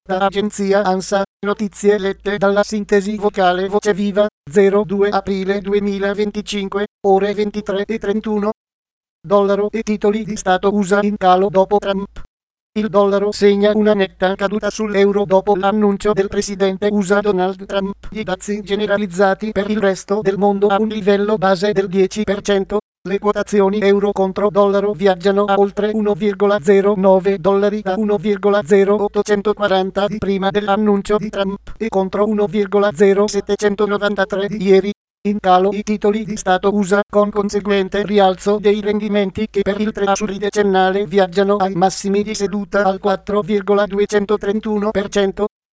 Da agenzia ANSA, notizie lette dalla sintesi vocale Voce Viva, 02 aprile 2025, ore 23:31. Dollaro e titoli di Stato USA in calo dopo Trump. Il dollaro segna una netta caduta sull'euro dopo l'annuncio del presidente USA Donald Trump di dazi generalizzati per il resto del mondo a un livello base del 10%. Le quotazioni euro contro dollaro viaggiano a oltre 1,09 dollari da 1,0840 di prima dell'annuncio di Trump e contro 1,0793 di ieri. In calo i titoli di Stato USA, con conseguente rialzo dei rendimenti che per il Treasury decennale viaggiano ai massimi di seduta al 4,231%.